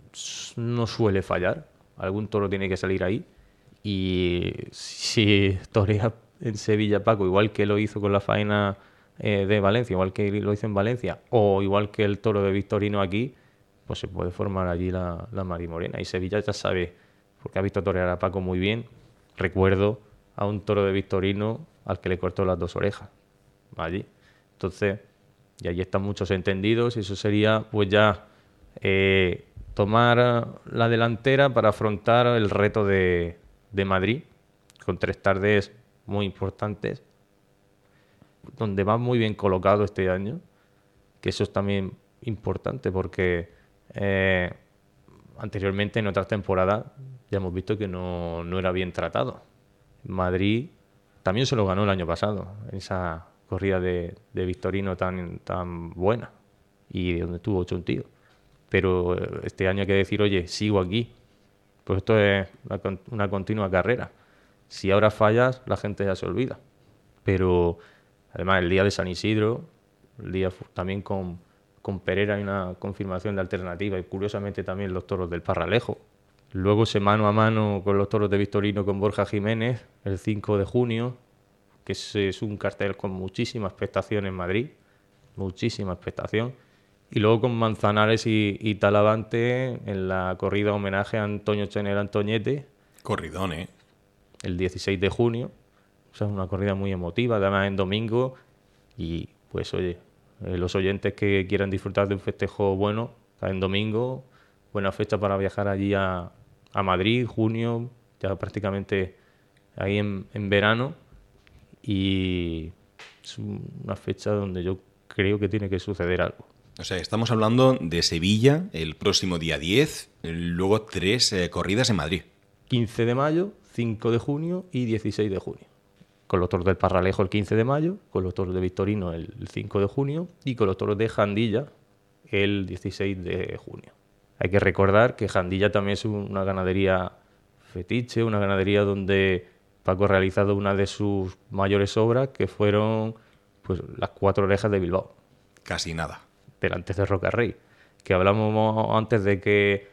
no suele fallar, algún toro tiene que salir ahí y si torea en Sevilla Paco, igual que lo hizo con la faena eh, de Valencia, igual que lo hizo en Valencia, o igual que el toro de Victorino aquí, pues se puede formar allí la, la Marimorena. Y Sevilla ya sabe, porque ha visto torear a Paco muy bien. Recuerdo a un toro de Victorino al que le cortó las dos orejas allí. Entonces, y allí están muchos entendidos y eso sería pues ya eh, tomar la delantera para afrontar el reto de, de Madrid, con tres tardes muy importantes, donde va muy bien colocado este año, que eso es también importante porque eh, anteriormente en otras temporadas ya hemos visto que no, no era bien tratado. Madrid también se lo ganó el año pasado, en esa corrida de, de Victorino tan, tan buena y donde tuvo ocho un tío. Pero este año hay que decir, oye, sigo aquí, pues esto es una, una continua carrera. Si ahora fallas, la gente ya se olvida. Pero además el día de San Isidro, el día también con, con Pereira hay una confirmación de alternativa y curiosamente también los toros del Parralejo. Luego ese mano a mano con los toros de Victorino con Borja Jiménez, el cinco de junio, que es, es un cartel con muchísima expectación en Madrid, muchísima expectación. Y luego con Manzanares y, y Talavante en la corrida homenaje a Antonio Chenel Antoñete. Corridón, ¿eh? El dieciséis de junio. O sea, es una corrida muy emotiva, además en domingo. Y pues oye, eh, los oyentes que quieran disfrutar de un festejo bueno, en domingo, buena fecha para viajar allí a, a Madrid, junio, ya prácticamente ahí en, en verano. Y es una fecha donde yo creo que tiene que suceder algo. O sea, estamos hablando de Sevilla el próximo día diez, luego tres eh, corridas en Madrid. quince de mayo, cinco de junio y dieciséis de junio. Con los toros del Parralejo el quince de mayo, con los toros de Victorino el cinco de junio y con los toros de Jandilla el dieciséis de junio. Hay que recordar que Jandilla también es una ganadería fetiche, una ganadería donde Paco ha realizado una de sus mayores obras, que fueron pues las cuatro orejas de Bilbao. Casi nada. Delante de Rocarrey. Que hablamos antes de que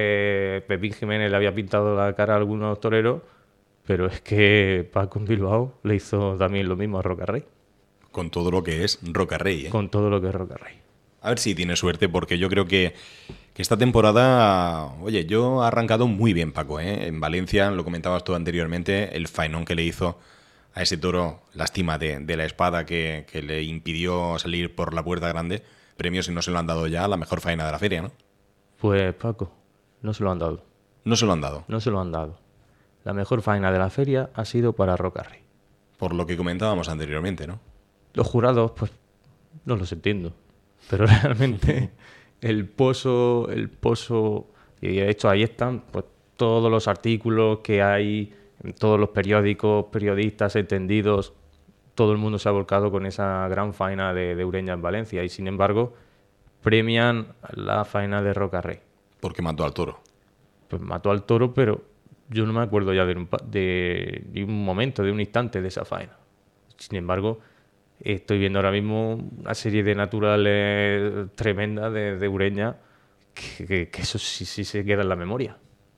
eh, Pepín Jiménez le había pintado la cara a algunos toreros, pero es que Paco en Bilbao le hizo también lo mismo a Rocarrey. Con todo lo que es Rocarrey, ¿eh? Con todo lo que es Rocarrey. A ver si tiene suerte, porque yo creo que, que esta temporada, oye, yo ha arrancado muy bien Paco, ¿eh? En Valencia, lo comentabas tú anteriormente, el faenón que le hizo a ese toro, lástima de, de la espada que, que le impidió salir por la puerta grande, premio si no se lo han dado ya a la mejor faena de la feria, ¿no? Pues Paco, no se lo han dado. No se lo han dado. No se lo han dado. La mejor faena de la feria ha sido para Rocarrey. Por lo que comentábamos anteriormente, ¿no? Los jurados, pues, no los entiendo. Pero realmente el pozo, el pozo, y de hecho ahí están pues todos los artículos que hay en todos los periódicos, periodistas entendidos, todo el mundo se ha volcado con esa gran faena de, de Ureña en Valencia y sin embargo premian la faena de Rocarrey. Porque mató al toro. Pues mató al toro, pero yo no me acuerdo ya de un, de, de un momento, de un instante de esa faena. Sin embargo, estoy viendo ahora mismo una serie de naturales tremendas de, de Ureña que, que, que eso sí, sí se queda en la memoria.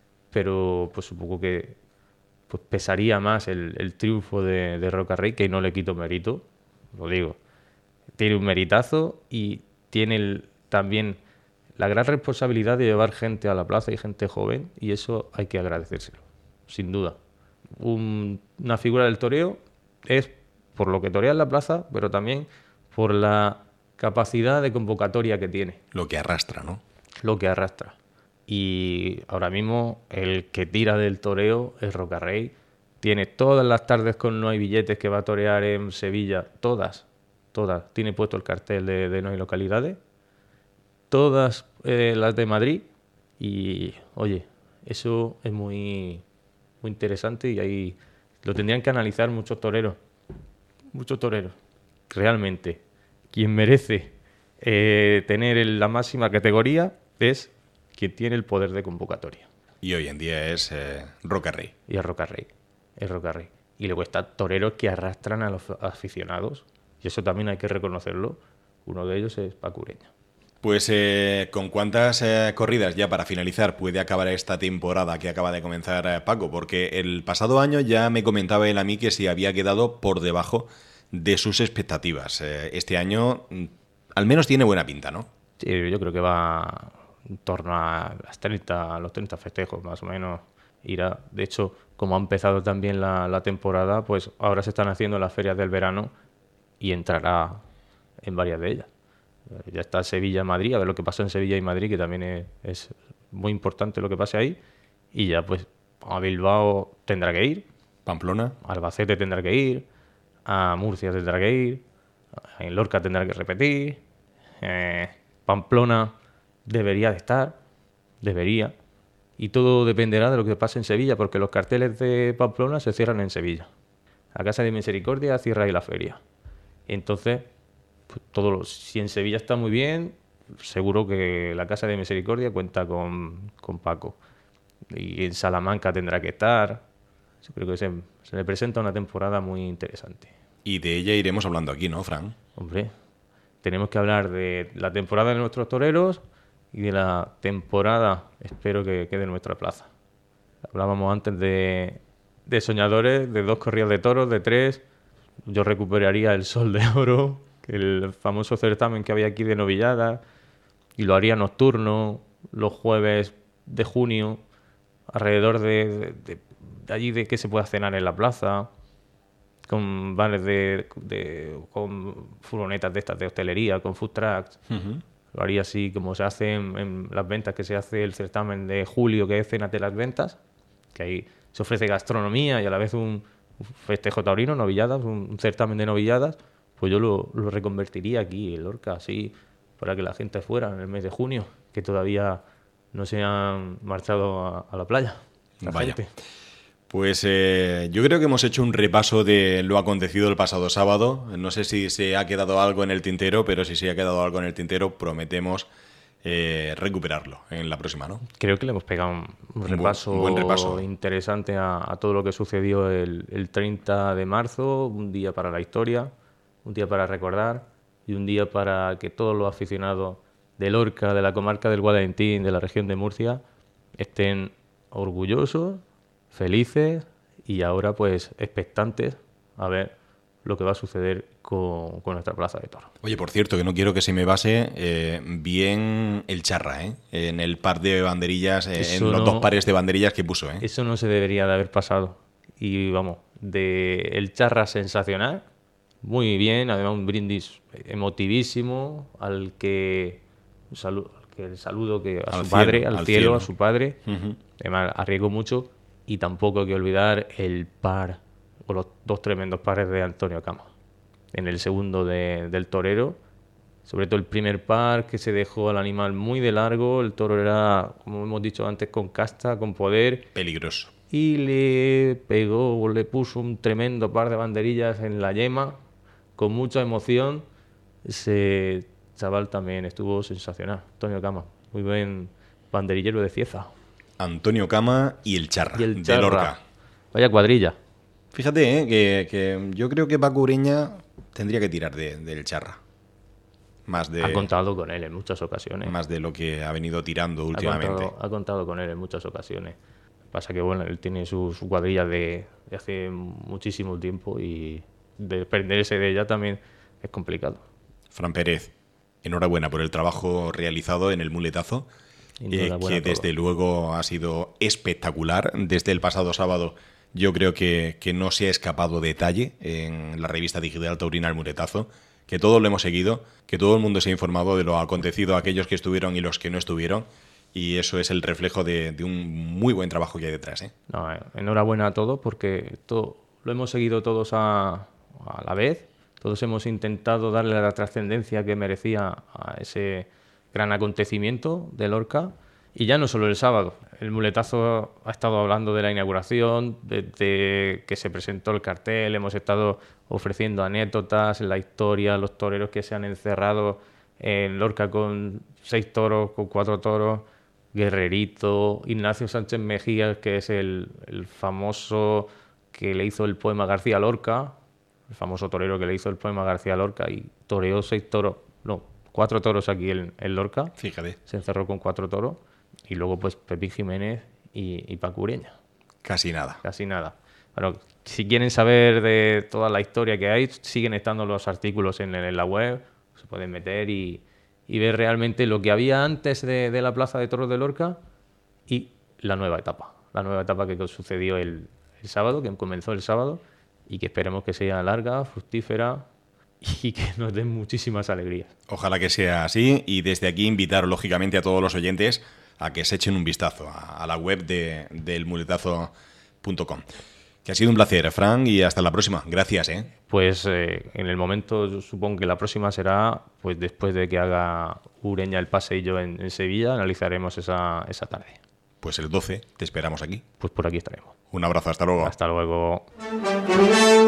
Pero pues supongo que pues, pesaría más el, el triunfo de, de Rocarrey, que no le quito mérito, lo digo. Tiene un meritazo y tiene el, también la gran responsabilidad de llevar gente a la plaza y gente joven, y eso hay que agradecérselo, sin duda. Un, una figura del toreo es por lo que torea en la plaza, pero también por la capacidad de convocatoria que tiene. Lo que arrastra, ¿no? Lo que arrastra. Y ahora mismo el que tira del toreo es Rocarrey. Tiene todas las tardes con No hay billetes que va a torear en Sevilla, todas, todas. Tiene puesto el cartel de, de No hay localidades. Todas eh, las de Madrid. Y, oye, eso es muy, muy interesante y ahí lo tendrían que analizar muchos toreros. Muchos toreros. Realmente, quien merece eh, tener en la máxima categoría es quien tiene el poder de convocatoria. Y hoy en día es eh, Rocarrey. Y es Rocarrey. Es Rocarrey. Y luego están toreros que arrastran a los aficionados. Y eso también hay que reconocerlo. Uno de ellos es Paco Ureña. Pues eh, ¿con cuántas eh, corridas ya para finalizar puede acabar esta temporada que acaba de comenzar eh, Paco? Porque el pasado año ya me comentaba él a mí que se había quedado por debajo de sus expectativas. Eh, este año mm, al menos tiene buena pinta, ¿no? Sí, yo creo que va en torno a las treinta, a los treinta festejos más o menos irá. De hecho, como ha empezado también la, la temporada, pues ahora se están haciendo las ferias del verano y entrará en varias de ellas. Ya está Sevilla-Madrid, a ver lo que pasa en Sevilla y Madrid, que también es, es muy importante lo que pase ahí. Y ya pues a Bilbao tendrá que ir. Pamplona. A Albacete tendrá que ir. A Murcia tendrá que ir. En Lorca tendrá que repetir. Eh, Pamplona debería de estar. Debería. Y todo dependerá de lo que pase en Sevilla, porque los carteles de Pamplona se cierran en Sevilla. La Casa de Misericordia cierra ahí la feria. Entonces... Pues todo lo, si en Sevilla está muy bien, seguro que la Casa de Misericordia cuenta con, con Paco. Y en Salamanca tendrá que estar. Yo creo que se, se le presenta una temporada muy interesante. Y de ella iremos hablando aquí, ¿no, Fran? Hombre, tenemos que hablar de la temporada de nuestros toreros y de la temporada, espero que quede en nuestra plaza. Hablábamos antes de, de soñadores, de dos corridas de toros, de tres. Yo recuperaría el Sol de Oro, el famoso certamen que había aquí de novilladas, y lo haría nocturno los jueves de junio, alrededor de, de, de, de allí de que se pueda cenar en la plaza, con bares de, de con furgonetas de estas de hostelería, con food trucks. Uh-huh. Lo haría así como se hace en, en las ventas, que se hace el certamen de julio, que es Cenas de las Ventas, que ahí se ofrece gastronomía y a la vez un, un festejo taurino, novilladas, un, un certamen de novilladas. Pues yo lo, lo reconvertiría aquí en Lorca, así, para que la gente fuera en el mes de junio, que todavía no se han marchado a, a la playa. La Vaya. gente. Pues eh, yo creo que hemos hecho un repaso de lo acontecido el pasado sábado. No sé si se ha quedado algo en el tintero, pero si se ha quedado algo en el tintero, prometemos eh, recuperarlo en la próxima, ¿no? Creo que le hemos pegado un, un, repaso, un buen repaso interesante a, a todo lo que sucedió el, el treinta de marzo, un día para la historia, un día para recordar y un día para que todos los aficionados de Lorca, de la comarca del Guadalentín, de la región de Murcia, estén orgullosos, felices y ahora pues expectantes a ver lo que va a suceder con, con nuestra plaza de toros. Oye, por cierto, que no quiero que se me base eh, bien el Charra, ¿eh? En el par de banderillas, eh, en los no, dos pares de banderillas que puso, ¿eh? Eso no se debería de haber pasado. Y vamos, de el Charra sensacional, muy bien, además un brindis emotivísimo al que, un saludo, que el saludo que a al su cielo, padre, al, al cielo, cielo, a su padre, uh-huh. Además arriesgó mucho. Y tampoco hay que olvidar el par, o los dos tremendos pares de Antonio Cama. En el segundo de, del torero, sobre todo el primer par que se dejó al animal muy de largo. El toro era, como hemos dicho antes, con casta, con poder. Peligroso. Y le pegó, le puso un tremendo par de banderillas en la yema, con mucha emoción. Ese chaval también estuvo sensacional, Antonio Cama. Muy buen banderillero de Cieza. Antonio Cama y el Charra, y el de Charra. Lorca. Vaya cuadrilla. Fíjate, ¿eh? que, que yo creo que Paco Ureña tendría que tirar de, del Charra. Más de, ha contado con él en muchas ocasiones. Más de lo que ha venido tirando últimamente. Ha contado, ha contado con él en muchas ocasiones. Pasa que, bueno, él tiene su, su cuadrilla de, de hace muchísimo tiempo y desprenderse de ella también es complicado. Fran Pérez, enhorabuena por el trabajo realizado en el muletazo. Eh, que desde luego ha sido espectacular. Desde el pasado sábado yo creo que, que no se ha escapado detalle en la revista digital taurina El Muletazo, que todos lo hemos seguido, que todo el mundo se ha informado de lo acontecido, aquellos que estuvieron y los que no estuvieron, y eso es el reflejo de, de un muy buen trabajo que hay detrás, ¿eh? No, enhorabuena a todos porque todo, lo hemos seguido todos a, a la vez, todos hemos intentado darle la trascendencia que merecía a ese gran acontecimiento de Lorca. Y ya no solo el sábado. El muletazo ha estado hablando de la inauguración, desde que se presentó el cartel, hemos estado ofreciendo anécdotas, la historia, los toreros que se han encerrado en Lorca con seis toros, con cuatro toros, Guerrerito, Ignacio Sánchez Mejías, que es el, el famoso que le hizo el poema García Lorca, el famoso torero que le hizo el poema García Lorca y toreó seis toros, no, cuatro toros aquí en, en Lorca. Fíjate. Se encerró con cuatro toros. Y luego, pues, Pepín Jiménez y, y Paco Ureña. Casi nada. Casi nada. Bueno, si quieren saber de toda la historia que hay, siguen estando los artículos en, en la web. Se pueden meter y, y ver realmente lo que había antes de, de la Plaza de Toros de Lorca y la nueva etapa. La nueva etapa que sucedió el, el sábado, que comenzó el sábado y que esperemos que sea larga, fructífera y que nos den muchísimas alegrías. Ojalá que sea así y desde aquí invitar lógicamente a todos los oyentes a que se echen un vistazo a, a la web de, del muletazo punto com. Que ha sido un placer, Fran, y hasta la próxima. Gracias, ¿eh? Pues eh, en el momento, yo supongo que la próxima será pues después de que haga Ureña el paseillo en, en Sevilla, analizaremos esa, esa tarde. Pues el doce te esperamos aquí. Pues por aquí estaremos. Un abrazo, hasta luego. Hasta luego.